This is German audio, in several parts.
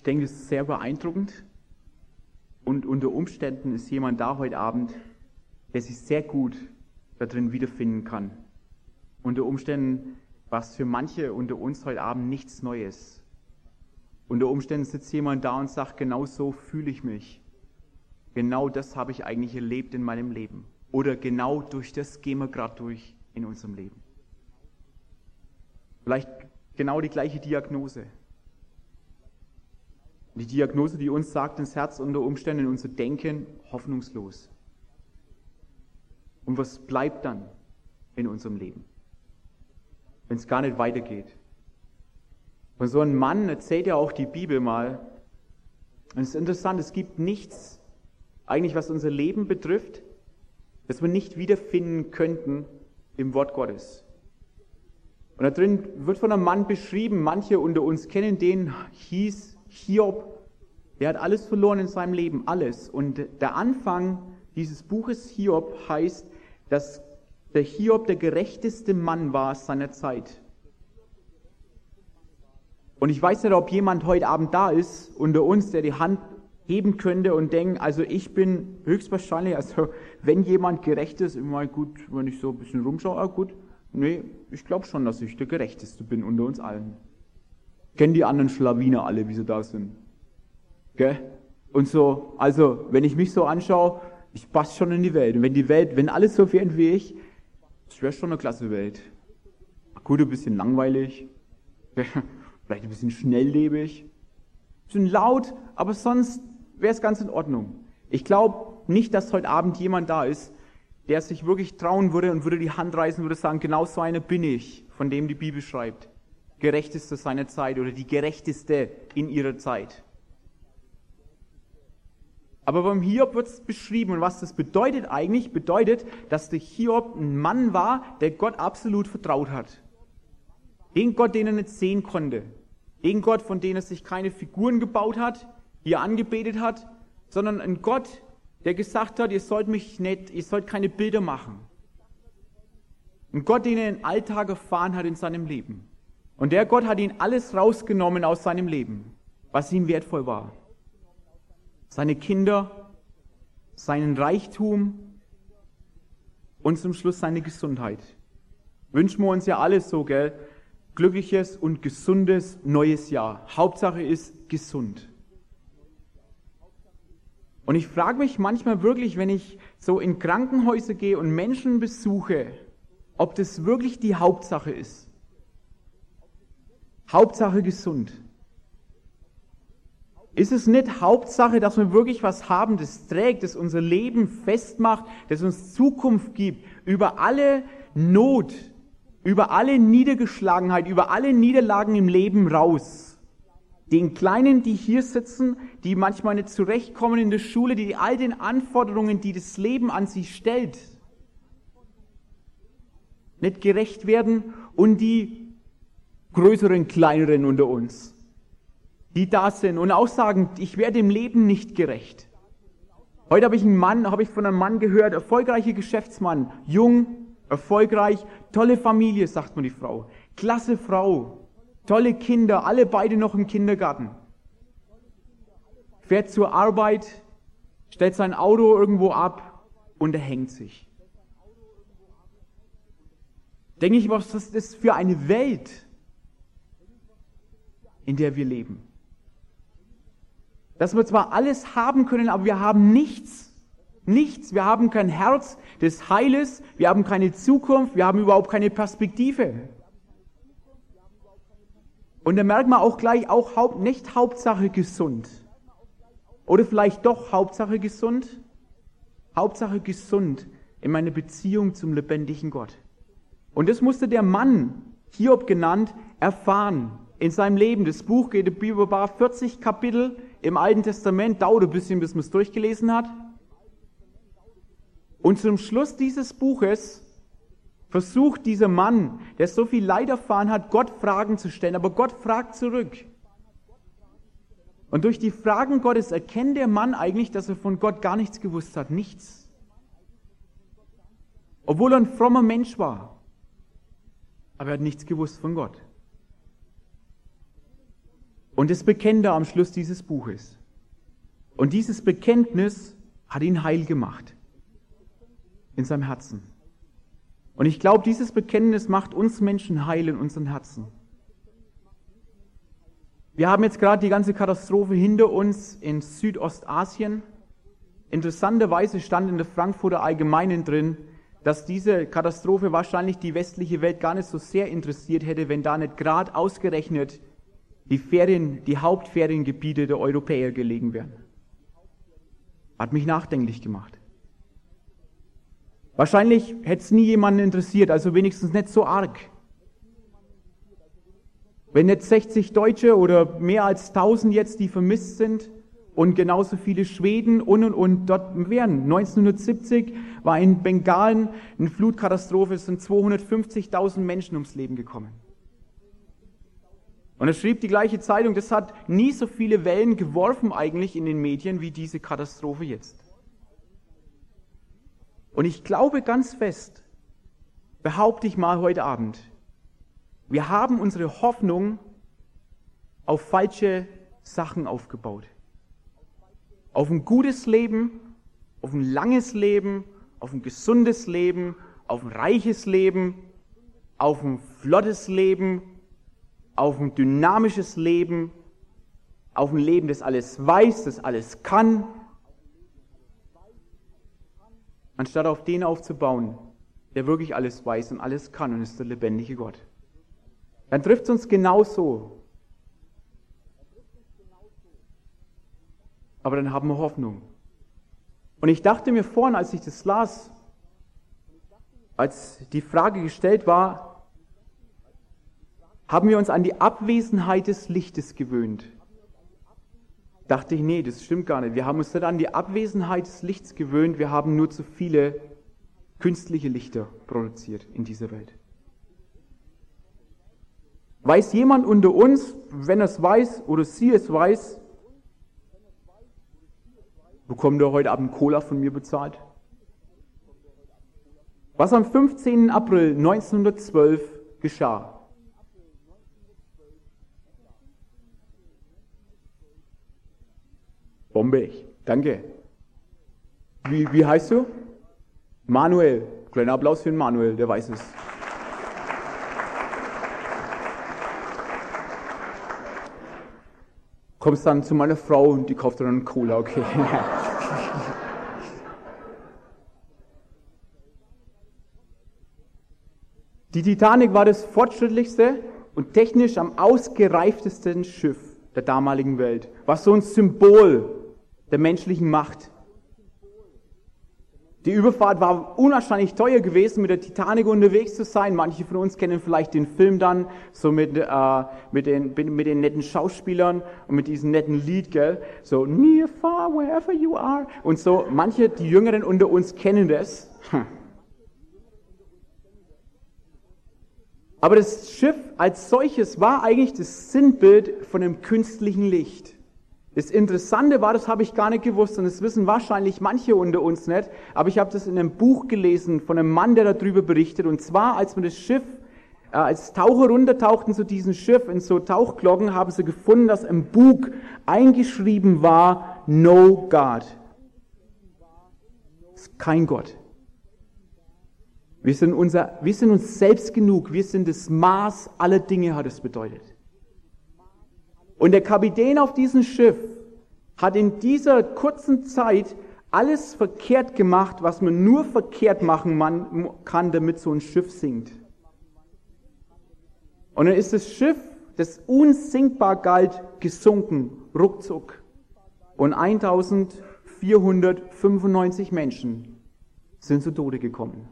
denke, es ist sehr beeindruckend. Und unter Umständen ist jemand da heute Abend, der sich sehr gut da drin wiederfinden kann. Unter Umständen, was für manche unter uns heute Abend nichts Neues. Unter Umständen sitzt jemand da und sagt, genau so fühle ich mich. Genau das habe ich eigentlich erlebt in meinem Leben. Oder genau durch das gehen wir gerade durch in unserem Leben. Vielleicht genau die gleiche Diagnose. Die Diagnose, die uns sagt ins Herz, unter Umständen in unser Denken, hoffnungslos. Und was bleibt dann in unserem Leben, wenn es gar nicht weitergeht? Von so einem Mann erzählt ja auch die Bibel mal. Und es ist interessant, es gibt nichts, eigentlich was unser Leben betrifft, das wir nicht wiederfinden könnten im Wort Gottes. Und da drin wird von einem Mann beschrieben, manche unter uns kennen den, hieß Hiob. Der hat alles verloren in seinem Leben, alles. Und der Anfang dieses Buches Hiob heißt, dass der Hiob der gerechteste Mann war seiner Zeit. Und ich weiß nicht, ob jemand heute Abend da ist unter uns, der die Hand heben könnte und denkt, also ich bin höchstwahrscheinlich, also wenn jemand gerecht ist, immer gut, wenn ich so ein bisschen rumschaue, gut, nee, ich glaube schon, dass ich der Gerechteste bin unter uns allen. Kennen die anderen Schlawiner alle, wie sie da sind? Gell? Und so, also wenn ich mich so anschaue, ich passe schon in die Welt. Und wenn alles so wäre wie ich, das wäre schon eine klasse Welt. Gut, ein bisschen langweilig, vielleicht ein bisschen schnelllebig, ein bisschen laut, aber sonst wäre es ganz in Ordnung. Ich glaube nicht, dass heute Abend jemand da ist, der sich wirklich trauen würde und würde die Hand reißen und würde sagen, genau so einer bin ich, von dem die Bibel schreibt. Gerechteste seiner Zeit oder die Gerechteste in ihrer Zeit. Aber beim Hiob wird es beschrieben und was das bedeutet eigentlich, bedeutet, dass der Hiob ein Mann war, der Gott absolut vertraut hat. Den Gott, den er nicht sehen konnte. Den Gott, von dem er sich keine Figuren gebaut hat, die er angebetet hat, sondern ein Gott, der gesagt hat, ihr sollt keine Bilder machen. Ein Gott, den er den Alltag erfahren hat in seinem Leben. Und der Gott hat ihn alles rausgenommen aus seinem Leben, was ihm wertvoll war. Seine Kinder, seinen Reichtum und zum Schluss seine Gesundheit. Wünschen wir uns ja alles so, gell? Glückliches und gesundes neues Jahr. Hauptsache ist gesund. Und ich frage mich manchmal wirklich, wenn ich so in Krankenhäuser gehe und Menschen besuche, ob das wirklich die Hauptsache ist. Hauptsache gesund. Ist es nicht Hauptsache, dass wir wirklich was haben, das trägt, das unser Leben festmacht, das uns Zukunft gibt, über alle Not, über alle Niedergeschlagenheit, über alle Niederlagen im Leben raus. Den Kleinen, die hier sitzen, die manchmal nicht zurechtkommen in der Schule, die all den Anforderungen, die das Leben an sie stellt, nicht gerecht werden und die größeren, kleineren unter uns, die da sind und auch sagen, ich werde dem Leben nicht gerecht. Heute habe ich von einem Mann gehört, erfolgreicher Geschäftsmann, jung, erfolgreich, tolle Familie, sagt man die Frau, klasse Frau, tolle Kinder, alle beide noch im Kindergarten. Fährt zur Arbeit, stellt sein Auto irgendwo ab und er hängt sich. Denke ich, was ist das für eine Welt, in der wir leben? Dass wir zwar alles haben können, aber wir haben nichts. Nichts. Wir haben kein Herz des Heiles, wir haben keine Zukunft, wir haben überhaupt keine Perspektive. Und da merkt man auch gleich, nicht Hauptsache gesund. Oder vielleicht doch Hauptsache gesund? Hauptsache gesund in meiner Beziehung zum lebendigen Gott. Und das musste der Mann, Hiob genannt, erfahren in seinem Leben. Das Buch geht über 40 Kapitel im Alten Testament, dauert ein bisschen, bis man es durchgelesen hat. Und zum Schluss dieses Buches versucht dieser Mann, der so viel Leid erfahren hat, Gott Fragen zu stellen, aber Gott fragt zurück. Und durch die Fragen Gottes erkennt der Mann eigentlich, dass er von Gott gar nichts gewusst hat, nichts. Obwohl er ein frommer Mensch war, aber er hat nichts gewusst von Gott. Und das bekennt er am Schluss dieses Buches. Und dieses Bekenntnis hat ihn heil gemacht. In seinem Herzen. Und ich glaube, dieses Bekenntnis macht uns Menschen heil in unseren Herzen. Wir haben jetzt gerade die ganze Katastrophe hinter uns in Südostasien. Interessanterweise stand in der Frankfurter Allgemeinen drin, dass diese Katastrophe wahrscheinlich die westliche Welt gar nicht so sehr interessiert hätte, wenn da nicht gerade ausgerechnet die Hauptferiengebiete der Europäer gelegen wären. Hat mich nachdenklich gemacht. Wahrscheinlich hätte es nie jemanden interessiert, also wenigstens nicht so arg. Wenn nicht 60 Deutsche oder mehr als 1000 jetzt, die vermisst sind und genauso viele Schweden und dort wären. 1970 war in Bengalen eine Flutkatastrophe, es sind 250.000 Menschen ums Leben gekommen. Und es schrieb die gleiche Zeitung, das hat nie so viele Wellen geworfen eigentlich in den Medien wie diese Katastrophe jetzt. Und ich glaube ganz fest, behaupte ich mal heute Abend, wir haben unsere Hoffnung auf falsche Sachen aufgebaut. Auf ein gutes Leben, auf ein langes Leben, auf ein gesundes Leben, auf ein reiches Leben, auf ein flottes Leben, auf ein dynamisches Leben, auf ein Leben, das alles weiß, das alles kann, anstatt auf den aufzubauen, der wirklich alles weiß und alles kann und ist der lebendige Gott. Dann trifft es uns genauso. Aber dann haben wir Hoffnung. Und ich dachte mir vorhin, als ich das las, als die Frage gestellt war, haben wir uns an die Abwesenheit des Lichtes gewöhnt? Dachte ich, nee, das stimmt gar nicht. Wir haben uns nicht an die Abwesenheit des Lichts gewöhnt, wir haben nur zu viele künstliche Lichter produziert in dieser Welt. Weiß jemand unter uns, wenn er es weiß oder sie es weiß, bekommt er heute Abend Cola von mir bezahlt? Was am 15. April 1912 geschah? Bombig, danke. Wie heißt du? Manuel. Kleiner Applaus für den Manuel, der weiß es. Kommst dann zu meiner Frau und die kauft dann einen Cola, okay. Die Titanic war das fortschrittlichste und technisch am ausgereiftesten Schiff der damaligen Welt. War so ein Symbol der menschlichen Macht. Die Überfahrt war unwahrscheinlich teuer gewesen, mit der Titanic unterwegs zu sein. Manche von uns kennen vielleicht den Film dann, so mit den netten Schauspielern und mit diesem netten Lied, gell? So, near, far, wherever you are. Und so, manche, die Jüngeren unter uns kennen das. Aber das Schiff als solches war eigentlich das Sinnbild von einem künstlichen Licht. Das Interessante war, das habe ich gar nicht gewusst und das wissen wahrscheinlich manche unter uns nicht, aber ich habe das in einem Buch gelesen von einem Mann, der darüber berichtet. Und zwar, als man das Schiff, als Taucher runtertauchten zu diesem Schiff in so Tauchglocken, haben sie gefunden, dass im Bug eingeschrieben war, No God. Das ist kein Gott. Wir sind uns selbst genug, wir sind das Maß aller Dinge, hat es bedeutet. Und der Kapitän auf diesem Schiff hat in dieser kurzen Zeit alles verkehrt gemacht, was man nur verkehrt machen kann, damit so ein Schiff sinkt. Und dann ist das Schiff, das unsinkbar galt, gesunken, ruckzuck. Und 1495 Menschen sind zu Tode gekommen.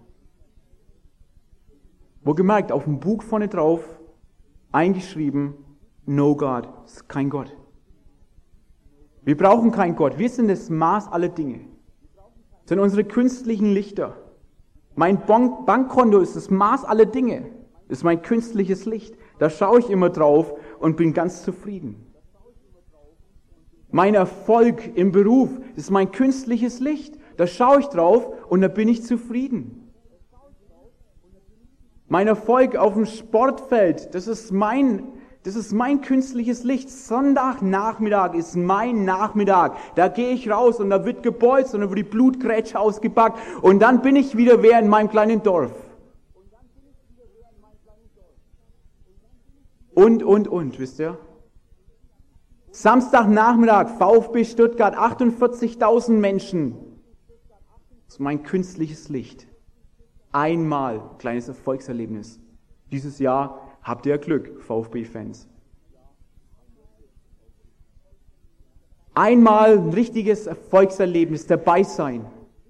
Wo gemerkt, auf dem Bug vorne drauf, eingeschrieben, No God, das ist kein Gott. Wir brauchen keinen Gott, wir sind das Maß aller Dinge. Das sind unsere künstlichen Lichter. Mein Bankkonto ist das Maß aller Dinge. Das ist mein künstliches Licht. Da schaue ich immer drauf und bin ganz zufrieden. Mein Erfolg im Beruf, das ist mein künstliches Licht. Da schaue ich drauf und da bin ich zufrieden. Mein Erfolg auf dem Sportfeld, das ist mein Das ist mein künstliches Licht. Sonntagnachmittag ist mein Nachmittag. Da gehe ich raus und da wird gebolzt und da wird die Blutgrätsche ausgepackt und dann bin ich wieder wer in meinem kleinen Dorf. Und, wisst ihr? Samstagnachmittag, VfB Stuttgart, 48.000 Menschen. Das ist mein künstliches Licht. Einmal, kleines Erfolgserlebnis. Dieses Jahr habt ihr Glück, VfB-Fans. Einmal ein richtiges Erfolgserlebnis, dabei sein.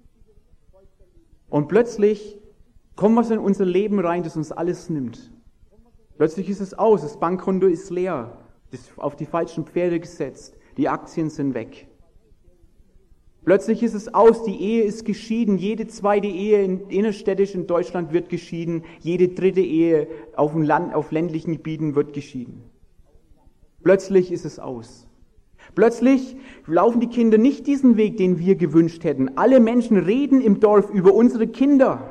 Und plötzlich kommt was in unser Leben rein, das uns alles nimmt. Plötzlich ist es aus, das Bankkonto ist leer, das ist auf die falschen Pferde gesetzt, die Aktien sind weg. Plötzlich ist es aus, die Ehe ist geschieden, jede zweite Ehe innerstädtisch in Deutschland wird geschieden, jede dritte Ehe auf ländlichen Gebieten wird geschieden. Plötzlich ist es aus. Plötzlich laufen die Kinder nicht diesen Weg, den wir gewünscht hätten. Alle Menschen reden im Dorf über unsere Kinder.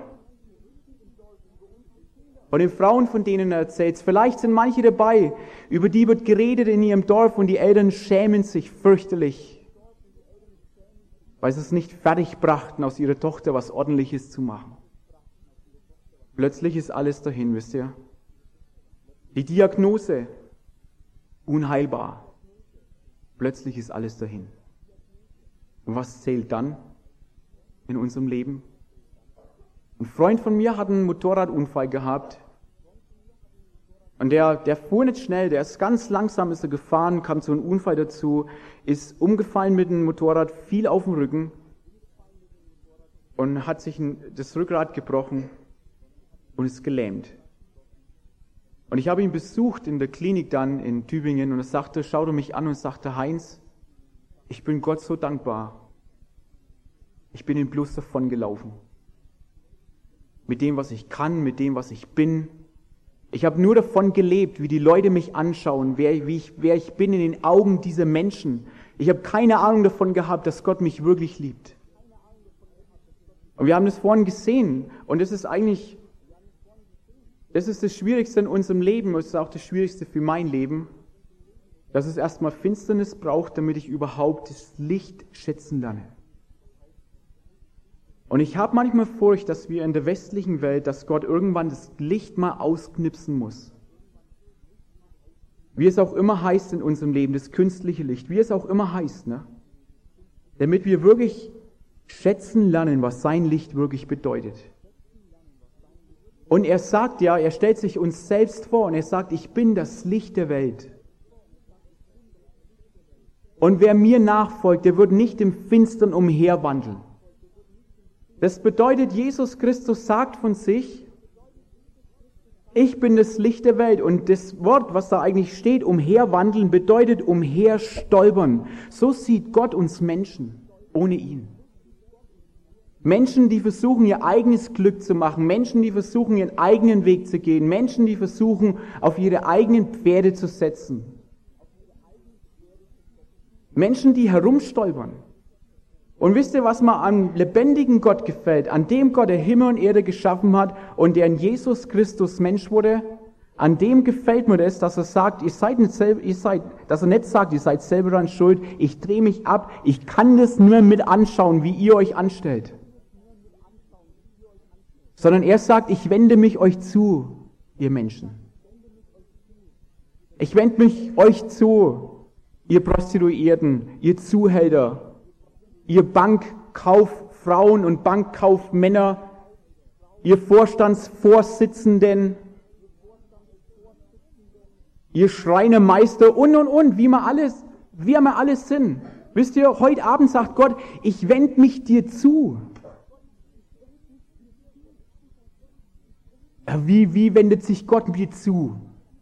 Von den Frauen, von denen er erzählt. Vielleicht sind manche dabei, über die wird geredet in ihrem Dorf und die Eltern schämen sich fürchterlich, weil sie es nicht fertig brachten, aus ihrer Tochter was Ordentliches zu machen. Plötzlich ist alles dahin, wisst ihr. Die Diagnose, unheilbar. Plötzlich ist alles dahin. Und was zählt dann in unserem Leben? Ein Freund von mir hat einen Motorradunfall gehabt. Und der fuhr nicht schnell, der ist ganz langsam ist er gefahren, kam zu einem Unfall dazu, ist umgefallen mit dem Motorrad, fiel auf den Rücken und hat sich das Rückgrat gebrochen und ist gelähmt. Und ich habe ihn besucht in der Klinik dann in Tübingen und er sagte, schaute mich an und sagte, Heinz, ich bin Gott so dankbar. Ich bin ihm bloß davon gelaufen. Mit dem, was ich kann, mit dem, was ich bin. Ich habe nur davon gelebt, wie die Leute mich anschauen, wer ich bin in den Augen dieser Menschen. Ich habe keine Ahnung davon gehabt, dass Gott mich wirklich liebt. Und wir haben das vorhin gesehen. Und das ist das Schwierigste in unserem Leben. Das ist auch das Schwierigste für mein Leben. Dass es erstmal Finsternis braucht, damit ich überhaupt das Licht schätzen lerne. Und ich habe manchmal Furcht, dass wir in der westlichen Welt, dass Gott irgendwann das Licht mal ausknipsen muss. Wie es auch immer heißt in unserem Leben, das künstliche Licht, wie es auch immer heißt, ne? Damit wir wirklich schätzen lernen, was sein Licht wirklich bedeutet. Und er sagt ja, er stellt sich uns selbst vor und er sagt, ich bin das Licht der Welt. Und wer mir nachfolgt, der wird nicht im Finstern umherwandeln. Das bedeutet, Jesus Christus sagt von sich, ich bin das Licht der Welt. Und das Wort, was da eigentlich steht, umherwandeln, bedeutet umherstolpern. So sieht Gott uns Menschen, ohne ihn. Menschen, die versuchen, ihr eigenes Glück zu machen. Menschen, die versuchen, ihren eigenen Weg zu gehen. Menschen, die versuchen, auf ihre eigenen Pferde zu setzen. Menschen, die herumstolpern. Und wisst ihr, was mir am lebendigen Gott gefällt? An dem Gott, der Himmel und Erde geschaffen hat und der in Jesus Christus Mensch wurde? An dem gefällt mir das, dass er sagt, dass er nicht sagt, ihr seid selber daran schuld, ich drehe mich ab, ich kann das nur mit anschauen, wie ihr euch anstellt. Sondern er sagt, ich wende mich euch zu, ihr Menschen. Ich wende mich euch zu, ihr Prostituierten, ihr Zuhälter, ihr Bankkauffrauen und Bankkaufmänner, ihr Vorstandsvorsitzenden, ihr Schreinermeister und, wie wir alles sind. Wisst ihr, heute Abend sagt Gott, ich wende mich dir zu. Wie wendet sich Gott mir zu?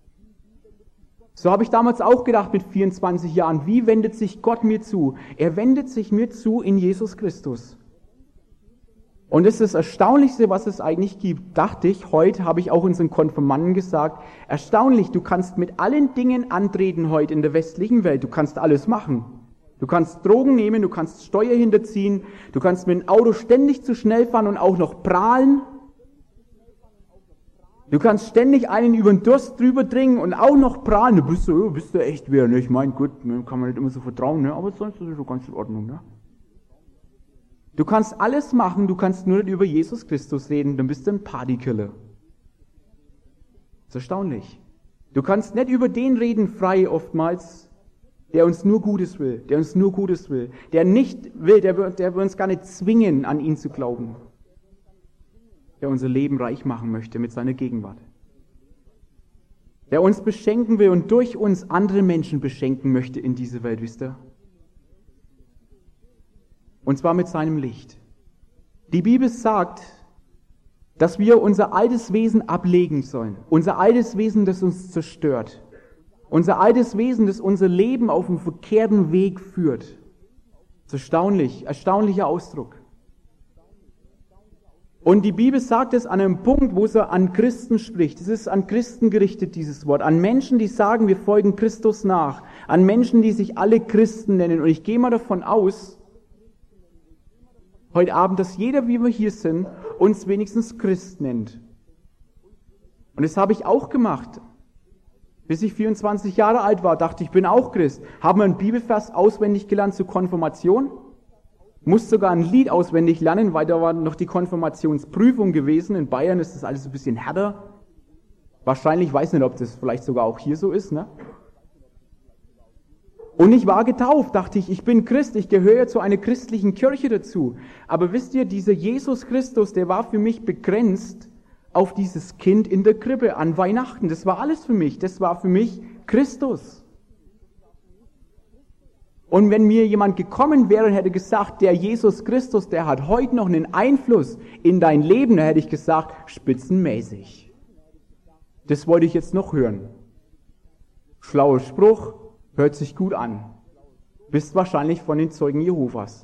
So habe ich damals auch gedacht mit 24 Jahren. Wie wendet sich Gott mir zu? Er wendet sich mir zu in Jesus Christus. Und das ist das Erstaunlichste, was es eigentlich gibt. Dachte ich, heute habe ich auch unseren Konfirmanden gesagt, erstaunlich, du kannst mit allen Dingen antreten heute in der westlichen Welt. Du kannst alles machen. Du kannst Drogen nehmen, du kannst Steuer hinterziehen, du kannst mit dem Auto ständig zu schnell fahren und auch noch prahlen. Du kannst ständig einen über den Durst drüber dringen und auch noch prahlen. Du bist du echt wer, ne? Ich meine, gut, mir kann man nicht immer so vertrauen, ne? Aber sonst ist es schon ganz in Ordnung, ne? Du kannst alles machen, du kannst nur nicht über Jesus Christus reden, dann bist du ein Partykiller. Das ist erstaunlich. Du kannst nicht über den reden frei oftmals, der uns nur Gutes will, der nicht will, der wir uns gar nicht zwingen, an ihn zu glauben, der unser Leben reich machen möchte mit seiner Gegenwart, der uns beschenken will und durch uns andere Menschen beschenken möchte in diese Welt, wisst ihr? Und zwar mit seinem Licht. Die Bibel sagt, dass wir unser altes Wesen ablegen sollen. Unser altes Wesen, das uns zerstört. Unser altes Wesen, das unser Leben auf einen verkehrten Weg führt. Das ist erstaunlich, erstaunlicher Ausdruck. Und die Bibel sagt es an einem Punkt, wo sie an Christen spricht. Es ist an Christen gerichtet, dieses Wort. An Menschen, die sagen, wir folgen Christus nach. An Menschen, die sich alle Christen nennen. Und ich gehe mal davon aus, heute Abend, dass jeder, wie wir hier sind, uns wenigstens Christ nennt. Und das habe ich auch gemacht. Bis ich 24 Jahre alt war, dachte ich, bin auch Christ. Haben wir einen Bibelvers auswendig gelernt zur Konfirmation? Musste sogar ein Lied auswendig lernen, weil da war noch die Konfirmationsprüfung gewesen. In Bayern ist das alles ein bisschen härter. Wahrscheinlich, weiß nicht, ob das vielleicht sogar auch hier so ist, ne? Und ich war getauft, dachte ich bin Christ, ich gehöre zu einer christlichen Kirche dazu. Aber wisst ihr, dieser Jesus Christus, der war für mich begrenzt auf dieses Kind in der Krippe an Weihnachten. Das war alles für mich, das war für mich Christus. Und wenn mir jemand gekommen wäre und hätte gesagt, der Jesus Christus, der hat heute noch einen Einfluss in dein Leben, dann hätte ich gesagt, spitzenmäßig. Das wollte ich jetzt noch hören. Schlauer Spruch. Hört sich gut an. Bist wahrscheinlich von den Zeugen Jehovas.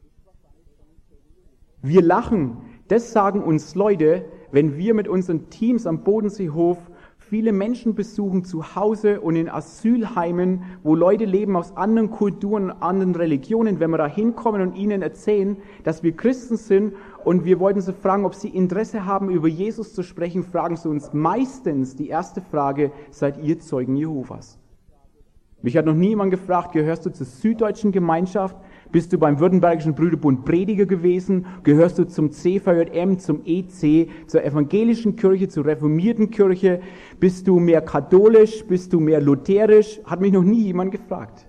Wir lachen. Das sagen uns Leute, wenn wir mit unseren Teams am Bodenseehof viele Menschen besuchen, zu Hause und in Asylheimen, wo Leute leben aus anderen Kulturen, anderen Religionen. Wenn wir da hinkommen und ihnen erzählen, dass wir Christen sind und wir wollten sie fragen, ob sie Interesse haben, über Jesus zu sprechen, fragen sie uns meistens die erste Frage, seid ihr Zeugen Jehovas? Mich hat noch nie jemand gefragt, gehörst du zur süddeutschen Gemeinschaft? Bist du beim Württembergischen Brüderbund Prediger gewesen? Gehörst du zum CVJM, zum EC, zur evangelischen Kirche, zur reformierten Kirche? Bist du mehr katholisch? Bist du mehr lutherisch? Hat mich noch nie jemand gefragt.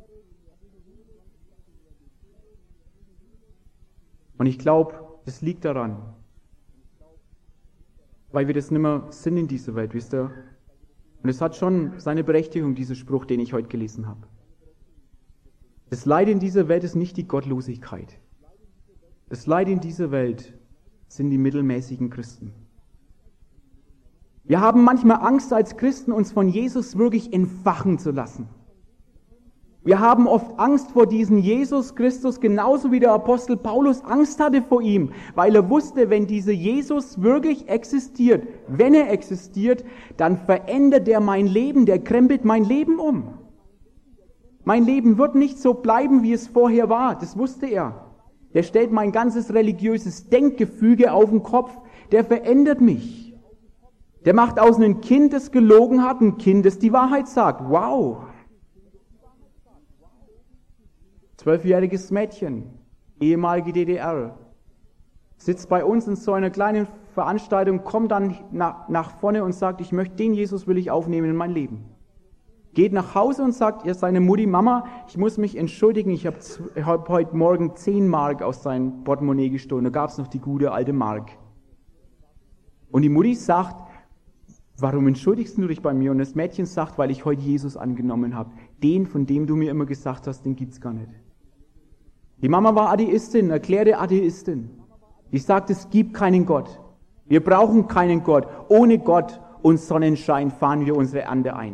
Und ich glaube, das liegt daran, weil wir das nicht mehr sind in dieser Welt, wisst ihr? Und es hat schon seine Berechtigung, dieser Spruch, den ich heute gelesen habe. Das Leid in dieser Welt ist nicht die Gottlosigkeit. Das Leid in dieser Welt sind die mittelmäßigen Christen. Wir haben manchmal Angst als Christen, uns von Jesus wirklich entfachen zu lassen. Wir haben oft Angst vor diesem Jesus Christus, genauso wie der Apostel Paulus Angst hatte vor ihm, weil er wusste, wenn dieser Jesus wirklich existiert, wenn er existiert, dann verändert er mein Leben, der krempelt mein Leben um. Mein Leben wird nicht so bleiben, wie es vorher war, das wusste er. Der stellt mein ganzes religiöses Denkgefüge auf den Kopf, der verändert mich. Der macht aus einem Kind, das gelogen hat, ein Kind, das die Wahrheit sagt. Wow! 12-jähriges Mädchen, ehemalige DDR, sitzt bei uns in so einer kleinen Veranstaltung, kommt dann nach vorne und sagt, ich möchte den Jesus, will ich aufnehmen in mein Leben. Geht nach Hause und sagt ihr seine Mutti, Mama, ich muss mich entschuldigen, ich hab heute Morgen 10 Mark aus seinem Portemonnaie gestohlen, da gab es noch die gute alte Mark. Und die Mutti sagt, warum entschuldigst du dich bei mir? Und das Mädchen sagt, weil ich heute Jesus angenommen habe. Den, von dem du mir immer gesagt hast, den gibt's gar nicht. Die Mama war Atheistin, erklärte Atheistin. Die sagt, es gibt keinen Gott. Wir brauchen keinen Gott. Ohne Gott und Sonnenschein fahren wir unsere Ernte ein.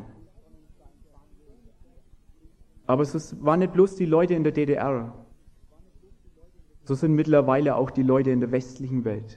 Aber es waren nicht bloß die Leute in der DDR. So sind mittlerweile auch die Leute in der westlichen Welt.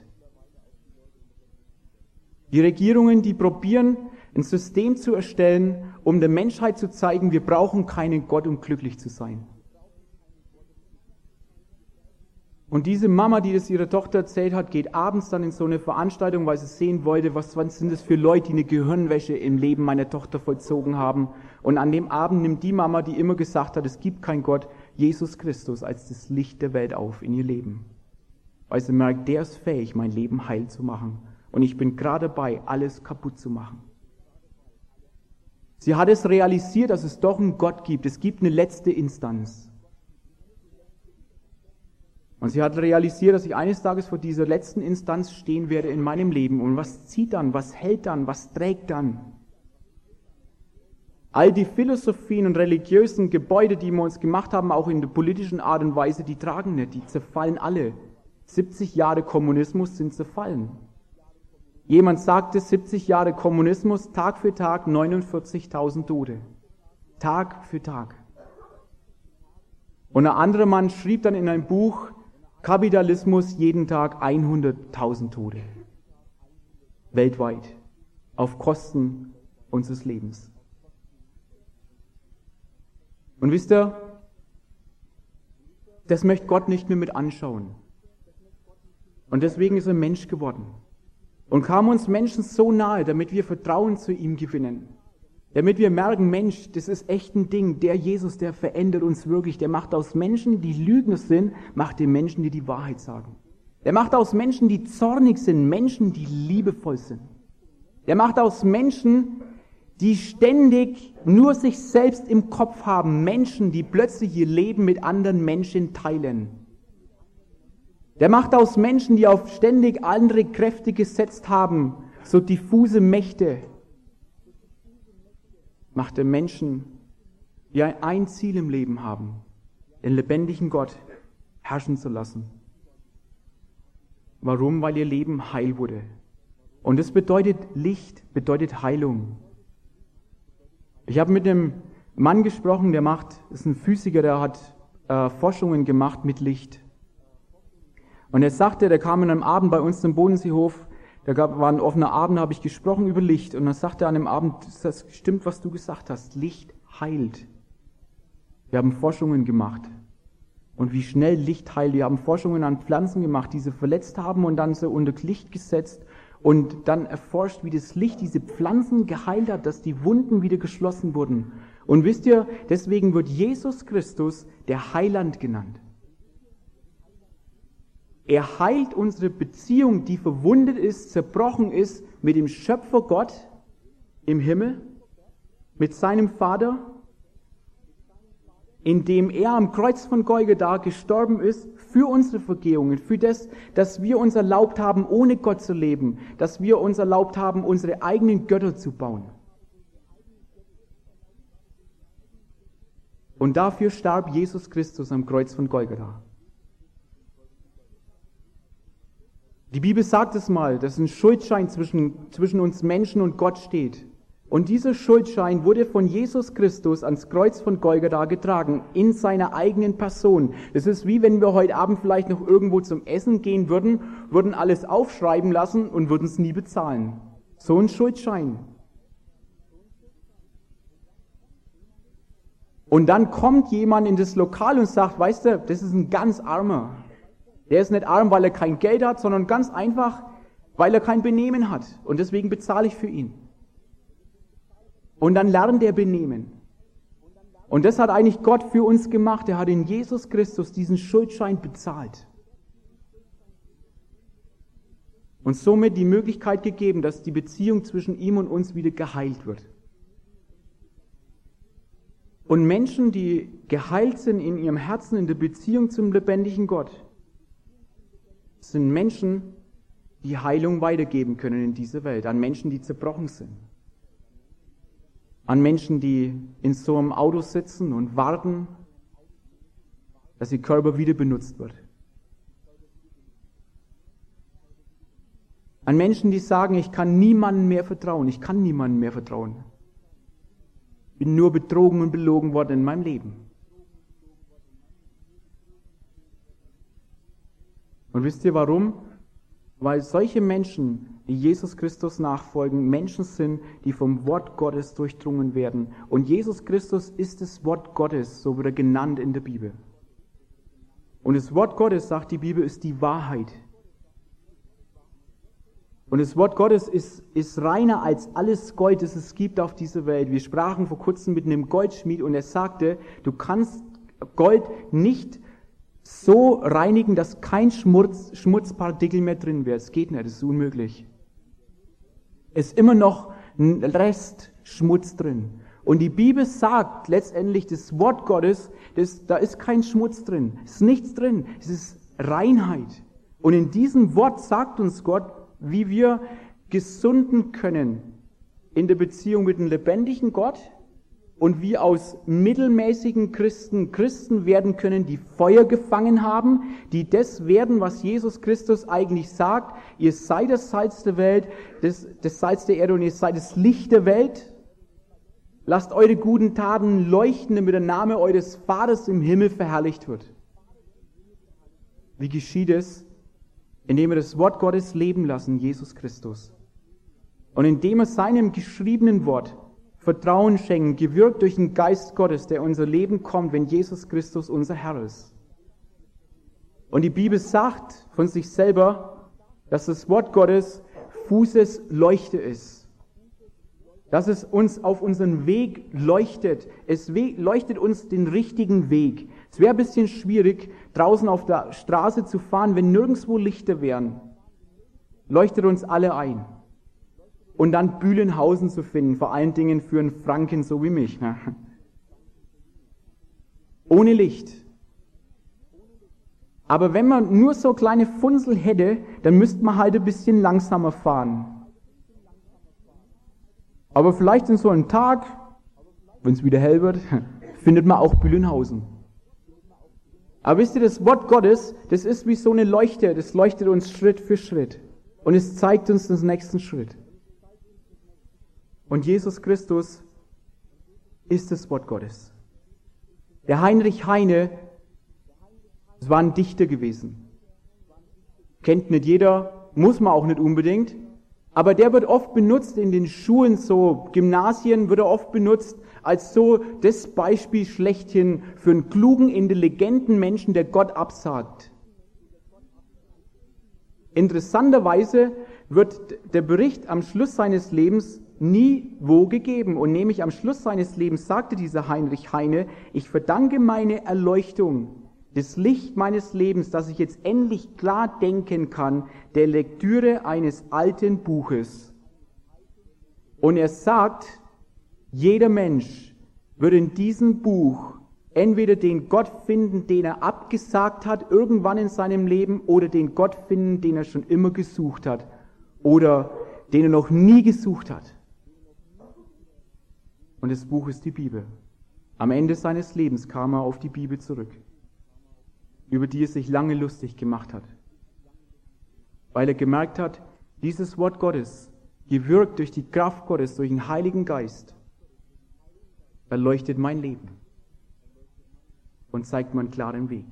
Die Regierungen, die probieren, ein System zu erstellen, um der Menschheit zu zeigen, wir brauchen keinen Gott, um glücklich zu sein. Und diese Mama, die das ihrer Tochter erzählt hat, geht abends dann in so eine Veranstaltung, weil sie sehen wollte, was sind das für Leute, die eine Gehirnwäsche im Leben meiner Tochter vollzogen haben. Und an dem Abend nimmt die Mama, die immer gesagt hat, es gibt keinen Gott, Jesus Christus als das Licht der Welt auf in ihr Leben. Weil sie merkt, der ist fähig, mein Leben heil zu machen. Und ich bin gerade dabei, alles kaputt zu machen. Sie hat es realisiert, dass es doch einen Gott gibt. Es gibt eine letzte Instanz. Und sie hat realisiert, dass ich eines Tages vor dieser letzten Instanz stehen werde in meinem Leben. Und was zieht dann, was hält dann, was trägt dann? All die Philosophien und religiösen Gebäude, die wir uns gemacht haben, auch in der politischen Art und Weise, die tragen nicht, die zerfallen alle. 70 Jahre Kommunismus sind zerfallen. Jemand sagte, 70 Jahre Kommunismus, Tag für Tag 49.000 Tote. Tag für Tag. Und ein anderer Mann schrieb dann in einem Buch, Kapitalismus, jeden Tag 100.000 Tote. Weltweit. Auf Kosten unseres Lebens. Und wisst ihr, das möchte Gott nicht mehr mit anschauen. Und deswegen ist er Mensch geworden. Und kam uns Menschen so nahe, damit wir Vertrauen zu ihm gewinnen. Damit wir merken, Mensch, das ist echt ein Ding. Der Jesus, der verändert uns wirklich. Der macht aus Menschen, die Lügner sind, macht den Menschen, die die Wahrheit sagen. Der macht aus Menschen, die zornig sind, Menschen, die liebevoll sind. Der macht aus Menschen, die ständig nur sich selbst im Kopf haben, Menschen, die plötzlich ihr Leben mit anderen Menschen teilen. Der macht aus Menschen, die auf ständig andere Kräfte gesetzt haben, so diffuse Mächte, macht er Menschen, die ein Ziel im Leben haben, den lebendigen Gott herrschen zu lassen. Warum? Weil ihr Leben heil wurde. Und das bedeutet Licht, bedeutet Heilung. Ich habe mit einem Mann gesprochen, ist ein Physiker, der hat Forschungen gemacht mit Licht. Und er sagte, der kam an einem Abend bei uns zum Bodenseehof, war ein offener Abend, habe ich gesprochen über Licht. Und dann sagte er an dem Abend, das stimmt, was du gesagt hast, Licht heilt. Wir haben Forschungen gemacht. Und wie schnell Licht heilt. Wir haben Forschungen an Pflanzen gemacht, die sie verletzt haben und dann so unter Licht gesetzt und dann erforscht, wie das Licht diese Pflanzen geheilt hat, dass die Wunden wieder geschlossen wurden. Und wisst ihr, deswegen wird Jesus Christus der Heiland genannt. Er heilt unsere Beziehung, die verwundet ist, zerbrochen ist, mit dem Schöpfer Gott im Himmel, mit seinem Vater, indem er am Kreuz von Golgatha gestorben ist für unsere Vergehungen, für das, dass wir uns erlaubt haben, ohne Gott zu leben, dass wir uns erlaubt haben, unsere eigenen Götter zu bauen. Und dafür starb Jesus Christus am Kreuz von Golgatha. Die Bibel sagt es mal, dass ein Schuldschein zwischen uns Menschen und Gott steht. Und dieser Schuldschein wurde von Jesus Christus ans Kreuz von Golgatha getragen, in seiner eigenen Person. Es ist wie wenn wir heute Abend vielleicht noch irgendwo zum Essen gehen würden alles aufschreiben lassen und würden es nie bezahlen. So ein Schuldschein. Und dann kommt jemand in das Lokal und sagt, weißt du, das ist ein ganz Armer. Der ist nicht arm, weil er kein Geld hat, sondern ganz einfach, weil er kein Benehmen hat. Und deswegen bezahle ich für ihn. Und dann lernt er Benehmen. Und das hat eigentlich Gott für uns gemacht. Er hat in Jesus Christus diesen Schuldschein bezahlt. Und somit die Möglichkeit gegeben, dass die Beziehung zwischen ihm und uns wieder geheilt wird. Und Menschen, die geheilt sind in ihrem Herzen, in der Beziehung zum lebendigen Gott, sind Menschen, die Heilung weitergeben können in dieser Welt, an Menschen, die zerbrochen sind. An Menschen, die in so einem Auto sitzen und warten, dass ihr Körper wieder benutzt wird. An Menschen, die sagen, ich kann niemandem mehr vertrauen, ich kann niemandem mehr vertrauen. Ich bin nur betrogen und belogen worden in meinem Leben. Und wisst ihr warum? Weil solche Menschen, die Jesus Christus nachfolgen, Menschen sind, die vom Wort Gottes durchdrungen werden. Und Jesus Christus ist das Wort Gottes, so wird er genannt in der Bibel. Und das Wort Gottes, sagt die Bibel, ist die Wahrheit. Und das Wort Gottes ist reiner als alles Gold, das es gibt auf dieser Welt. Wir sprachen vor kurzem mit einem Goldschmied und er sagte, du kannst Gold nicht so reinigen, dass kein Schmutzpartikel mehr drin wäre. Es geht nicht, es ist unmöglich. Es ist immer noch ein Rest Schmutz drin. Und die Bibel sagt letztendlich, das Wort Gottes, da ist kein Schmutz drin, es ist nichts drin, es ist Reinheit. Und in diesem Wort sagt uns Gott, wie wir gesunden können in der Beziehung mit dem lebendigen Gott und wie aus mittelmäßigen Christen werden können, die Feuer gefangen haben, die das werden, was Jesus Christus eigentlich sagt. Ihr seid das Salz der Welt, das Salz der Erde und ihr seid das Licht der Welt. Lasst eure guten Taten leuchten, damit der Name eures Vaters im Himmel verherrlicht wird. Wie geschieht es? Indem wir das Wort Gottes leben lassen, Jesus Christus. Und indem wir seinem geschriebenen Wort Vertrauen schenken, gewirkt durch den Geist Gottes, der in unser Leben kommt, wenn Jesus Christus unser Herr ist. Und die Bibel sagt von sich selber, dass das Wort Gottes Fußes Leuchte ist. Dass es uns auf unseren Weg leuchtet. Es leuchtet uns den richtigen Weg. Es wäre ein bisschen schwierig, draußen auf der Straße zu fahren, wenn nirgendwo Lichter wären. Leuchtet uns alle ein. Und dann Bühlenhausen zu finden, vor allen Dingen für einen Franken so wie mich. Ne? Ohne Licht. Aber wenn man nur so kleine Funsel hätte, dann müsste man halt ein bisschen langsamer fahren. Aber vielleicht in so einem Tag, wenn es wieder hell wird, findet man auch Bühlenhausen. Aber wisst ihr, das Wort Gottes, das ist wie so eine Leuchte, das leuchtet uns Schritt für Schritt. Und es zeigt uns den nächsten Schritt. Und Jesus Christus ist das Wort Gottes. Der Heinrich Heine, das war ein Dichter gewesen. Kennt nicht jeder, muss man auch nicht unbedingt. Aber der wird oft benutzt in den Schulen, so Gymnasien wird er oft benutzt als so das Beispiel schlechthin für einen klugen, intelligenten Menschen, der Gott absagt. Interessanterweise wird der Bericht am Schluss seines Lebens nie wo gegeben. Und nämlich am Schluss seines Lebens sagte dieser Heinrich Heine, ich verdanke meine Erleuchtung, das Licht meines Lebens, dass ich jetzt endlich klar denken kann, der Lektüre eines alten Buches. Und er sagt, jeder Mensch wird in diesem Buch entweder den Gott finden, den er abgesagt hat, irgendwann in seinem Leben, oder den Gott finden, den er schon immer gesucht hat, oder den er noch nie gesucht hat. Und das Buch ist die Bibel. Am Ende seines Lebens kam er auf die Bibel zurück, über die er sich lange lustig gemacht hat, weil er gemerkt hat, dieses Wort Gottes, gewirkt durch die Kraft Gottes, durch den Heiligen Geist, erleuchtet mein Leben und zeigt mir einen klaren Weg.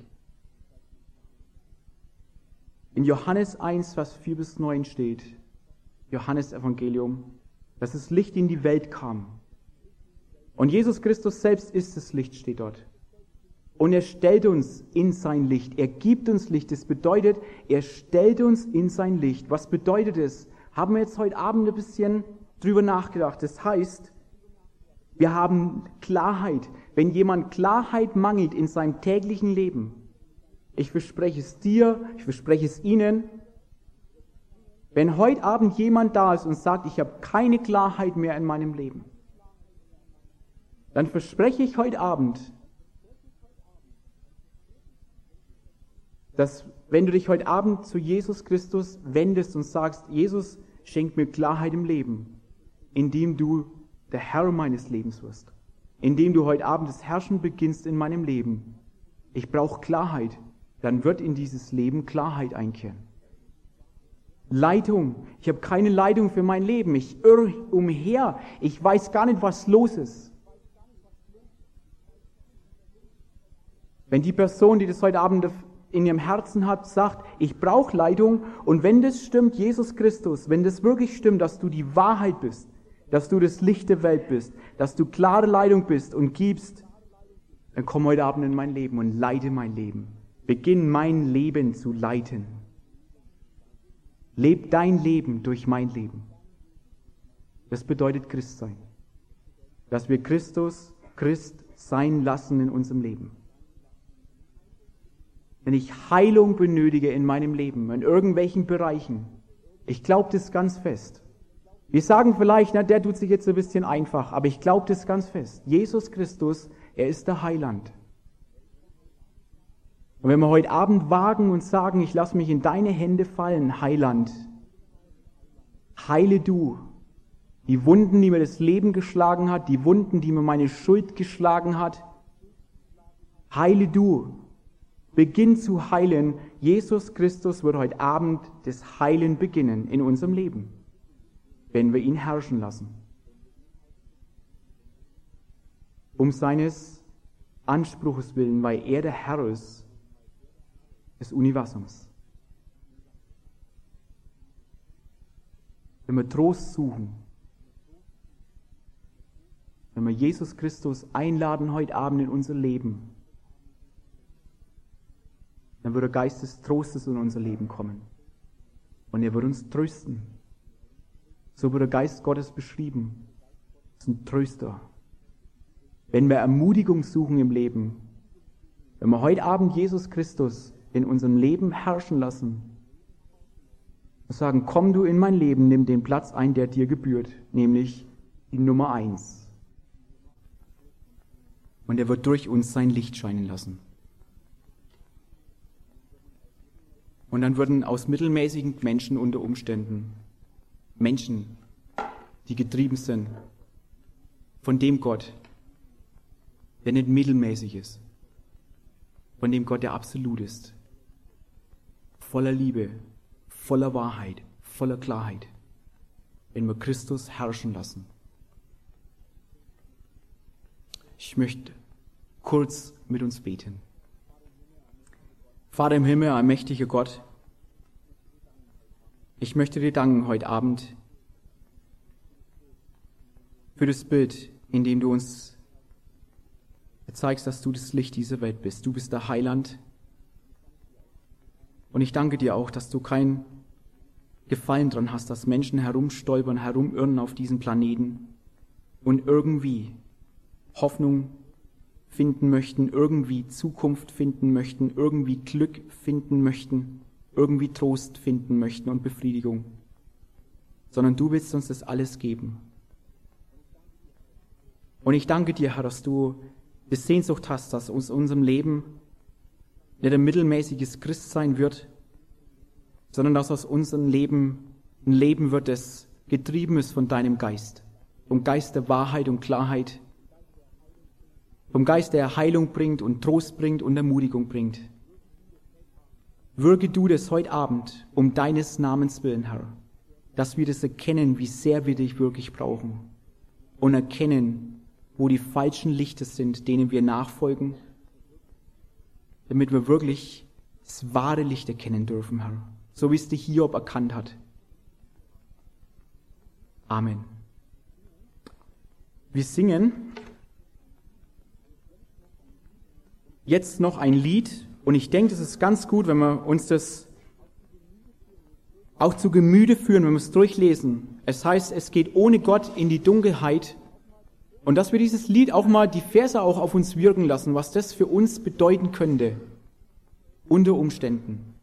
In Johannes 1, Vers 4 bis 9 steht, Johannes Evangelium, dass das Licht in die Welt kam. Und Jesus Christus selbst ist das Licht, steht dort. Und er stellt uns in sein Licht. Er gibt uns Licht. Das bedeutet, er stellt uns in sein Licht. Was bedeutet es? Haben wir jetzt heute Abend ein bisschen drüber nachgedacht. Das heißt, wir haben Klarheit. Wenn jemand Klarheit mangelt in seinem täglichen Leben, ich verspreche es dir, ich verspreche es Ihnen, wenn heute Abend jemand da ist und sagt, ich habe keine Klarheit mehr in meinem Leben, dann verspreche ich heute Abend, dass wenn du dich heute Abend zu Jesus Christus wendest und sagst, Jesus, schenk mir Klarheit im Leben, indem du der Herr meines Lebens wirst, indem du heute Abend das Herrschen beginnst in meinem Leben. Ich brauche Klarheit, dann wird in dieses Leben Klarheit einkehren. Leitung, ich habe keine Leitung für mein Leben, ich irre umher, ich weiß gar nicht, was los ist. Wenn die Person, die das heute Abend in ihrem Herzen hat, sagt, ich brauche Leitung, und wenn das stimmt, Jesus Christus, wenn das wirklich stimmt, dass du die Wahrheit bist, dass du das Licht der Welt bist, dass du klare Leitung bist und gibst, dann komm heute Abend in mein Leben und leite mein Leben. beginn mein Leben zu leiten. Leb dein Leben durch mein Leben. Das bedeutet Christsein. Dass wir Christus Christ sein lassen in unserem Leben. Wenn ich Heilung benötige in meinem Leben, in irgendwelchen Bereichen, ich glaube das ganz fest. Wir sagen vielleicht, na, der tut sich jetzt ein bisschen einfach, aber ich glaube das ganz fest. Jesus Christus, er ist der Heiland. Und wenn wir heute Abend wagen und sagen, ich lasse mich in deine Hände fallen, Heiland, heile du die Wunden, die mir das Leben geschlagen hat, die Wunden, die mir meine Schuld geschlagen hat, heile du. Beginn zu heilen. Jesus Christus wird heute Abend das Heilen beginnen in unserem Leben, wenn wir ihn herrschen lassen. Um seines Anspruches willen, weil er der Herr ist des Universums. Wenn wir Trost suchen, wenn wir Jesus Christus einladen heute Abend in unser Leben, dann wird der Geist des Trostes in unser Leben kommen. Und er wird uns trösten. So wird der Geist Gottes beschrieben. Das ist ein Tröster. Wenn wir Ermutigung suchen im Leben, wenn wir heute Abend Jesus Christus in unserem Leben herrschen lassen und sagen, komm du in mein Leben, nimm den Platz ein, der dir gebührt, nämlich die Nummer 1. Und er wird durch uns sein Licht scheinen lassen. Und dann würden aus mittelmäßigen Menschen unter Umständen Menschen, die getrieben sind von dem Gott, der nicht mittelmäßig ist, von dem Gott, der absolut ist, voller Liebe, voller Wahrheit, voller Klarheit, wenn wir Christus herrschen lassen. Ich möchte kurz mit uns beten. Vater im Himmel, allmächtiger Gott, ich möchte dir danken heute Abend für das Bild, in dem du uns zeigst, dass du das Licht dieser Welt bist. Du bist der Heiland. Und ich danke dir auch, dass du kein Gefallen dran hast, dass Menschen herumstolpern, herumirren auf diesem Planeten und irgendwie Hoffnung finden möchten, irgendwie Zukunft finden möchten, irgendwie Glück finden möchten, irgendwie Trost finden möchten und Befriedigung, sondern du willst uns das alles geben. Und ich danke dir, Herr, dass du die Sehnsucht hast, dass aus unserem Leben nicht ein mittelmäßiges Christsein wird, sondern dass aus unserem Leben ein Leben wird, das getrieben ist von deinem Geist, vom Geist der Wahrheit und Klarheit, vom Geist, der Heilung bringt und Trost bringt und Ermutigung bringt. Wirke du das heute Abend um deines Namens willen, Herr, dass wir das erkennen, wie sehr wir dich wirklich brauchen und erkennen, wo die falschen Lichter sind, denen wir nachfolgen, damit wir wirklich das wahre Licht erkennen dürfen, Herr, so wie es der Hiob erkannt hat. Amen. Wir singen jetzt noch ein Lied und ich denke, es ist ganz gut, wenn wir uns das auch zu Gemüte führen, wenn wir es durchlesen. Es heißt, es geht ohne Gott in die Dunkelheit. Und dass wir dieses Lied auch mal, die Verse auch auf uns wirken lassen, was das für uns bedeuten könnte, unter Umständen.